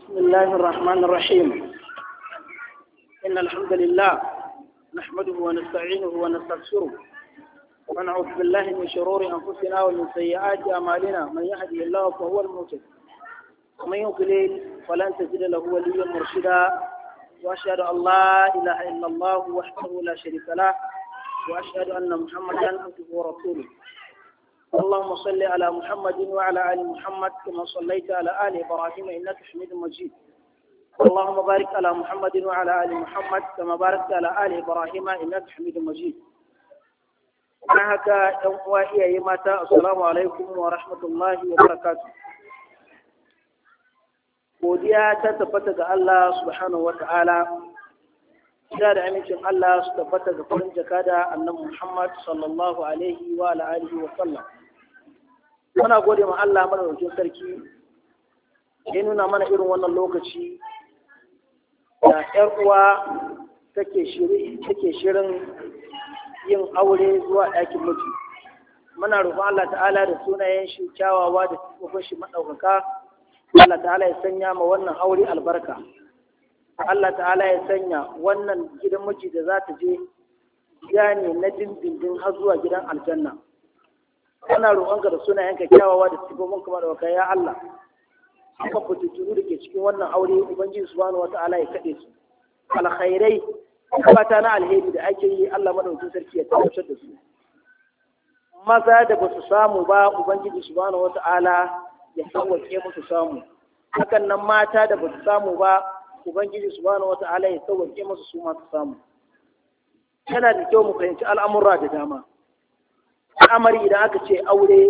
بسم الله الرحمن الرحيم. إن الحمد لله نحمده ونستعينه ونستغفره ونعوذ بالله من شرور أنفسنا ومن سيئات أعمالنا. من يهده الله فهو المهتد ومن يضلل فلن تجد له وليا مرشدا. وأشهد أن لا إله إلا الله وحده لا شريك له وأشهد أن محمدا عبده ورسوله. اللهم صل على محمد وعلى آل محمد كما صليت على آل إبراهيم إنك حميد مجيد. اللهم بارك على محمد وعلى آل محمد كما باركت على آل إبراهيم إنك حميد مجيد. haka ɗan uwa iyaye mata, assalamu alaikum wa rahmatullahi wa barakatuh. Godiya ta tabbata ga Allah subhanahu wa ta'ala, da amincin Allah su tabbata ga farin jakada annabi Muhammad sallallahu alaihi wa alihi wa sallam. Muna gode ma Allah madaukakin sarki ya nuna mana irin wannan lokaci da ƴar uwa take shirin yin aure zuwa ɗakin miji. Muna roƙon Allah ta'ala da sunayen shi kyawawa da sifofin shi madaukaka, Allah ta'ala ya sanya ma wannan aure albarka. Allah ta'ala ya sanya wannan gidan miji da za ta je gida ne na dindindin har zuwa gidan aljanna. Ana roƙonka da sunayenka kyawawa da sifofin kuma da waka ya Allah. Akan fitattunu da ke cikin wannan aure Ubangiji subhanahu wata'ala ya kaɗe su. Alkhairai fata na alheri da ake yi Allah madaukakin sarki ya tabbatar da su. Maza da ba su samu ba Ubangiji subhanahu wata'ala ya sauwaƙe musu samu. Hakan nan mata da ba su samu ba Ubangiji subhanahu wata'ala ya sauwaƙe musu su masu samu. Yana da kyau mu fahimci al'amura da dama. Al'amari idan aka ce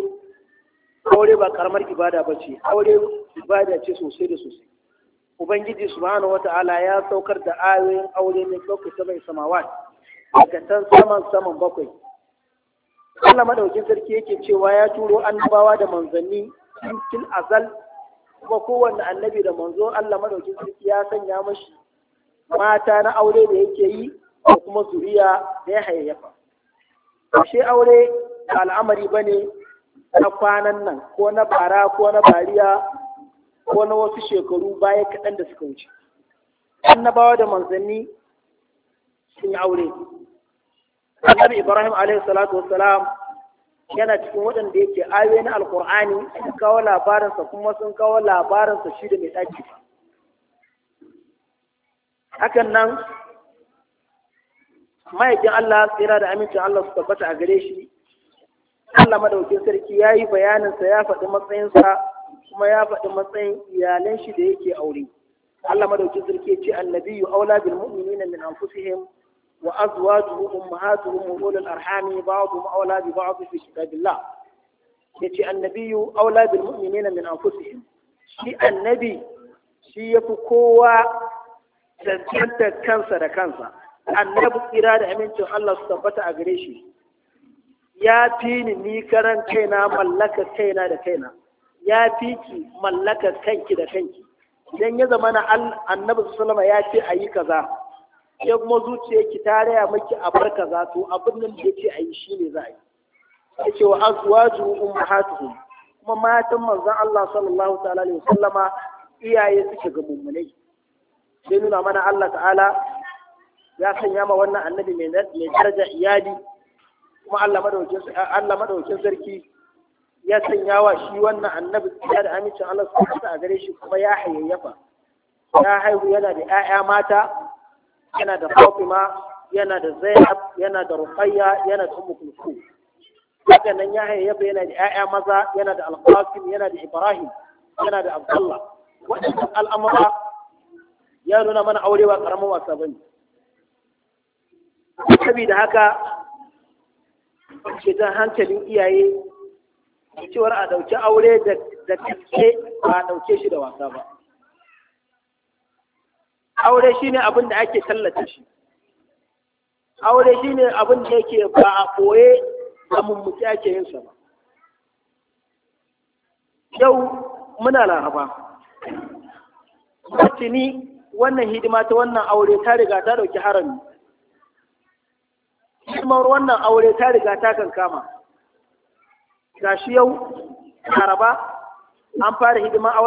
aure ba karamar ibada ba ce, aure ibada ce sosai da sosai. Ubangiji subhanahu wata'ala ya saukar da ayoyin aure ne sauka ta mai samawa daga can saman bakwai. Allah madaukin sarki yake cewa ya turo annabawa da manzanni cikin azal, kuma kowanne annabi da manzo Allah madaukin sarki ya sanya mashi mata na aure da yake yi da kuma zuriya da ya hayayyafa. Ashe aure ba al'amari bane na kwanan nan ko na bara ko na bariya ko na wasu shekaru baya kaɗan da suka wuce. Annabawa da manzanni sun yi aure. Annabi Ibrahim alaihi salatu wassalam yana cikin waɗanda yake ayoyi na alkur'ani sun kawo labarinsa, kuma sun kawo labarinsa shi da mai ɗaki. Hakan nan ma'aikin Allah tsira da amincin Allah su tabbata a gare shi, Allah madaukin sarki ya yi bayaninsa, ya faɗi matsayinsa, kuma ya faɗi matsayin iyalan shi da yake aure. Allah madaukin sarki ya ce annabiyyu aula bil mu'minina min anfusihim wa azwajuhu ummahatuhum wa ulul arhami ba'dhum aula bi ba'd fi kitabillah. Yace annabiyyu aula bil mu'minina min anfusihim. Shi annabi shi yafi kowa tantance kansa da kansa. Annabi kira da amincin Allah su tabbata a gare shi, ya fi ni karan kaina mallaka kaina da kaina, ya fi ki mallaka kanki da kanki. Idan ya zama na annabi sallama ya ce a yi kaza, ya kuma zuciyarki ta raya miki a bar kaza, to abin nan da ya ce a yi shi ne za a yi. Ya ce wa azwaju ummahatuhum, kuma matan manzon Allah sallallahu ta'ala alaihi wasallama iyaye suke ga mummunai. Sai nuna mana Allah ta'ala ya sanya ma wannan annabi mai daraja iyali, kuma Allah madaukakin sarki ya sanya wa shi wannan annabi ya da amincin Allah su a gare shi, kuma ya hayayyafa, ya haihu, yana da 'ya'ya mata, yana da Fatima, yana da Zainab, yana da Ruqayya, yana da Ummu Kulthum. Haka nan ya hayayyafa, yana da 'ya'ya maza, yana da Al-Qasim, yana da Ibrahim, yana da Abdullah. Waɗannan al'amura ya nuna mana aure ba ƙaramin wasa bane. Saboda haka ce ta hankalin iyaye cewar a ɗauki aure da gaske, ba a ɗauke shi da wasa ba. Aure shi ne abin da ake tallata shi. Aure shi ne abin da yake ba a ɓoye da mummuki ake yin sa ba. Yau muna Laraba. Tuni wannan hidima ta wannan aure ta riga ta ɗauki harami. Hidimar wannan aure ta riga ta kankama. Gashi yau Laraba an fara hidima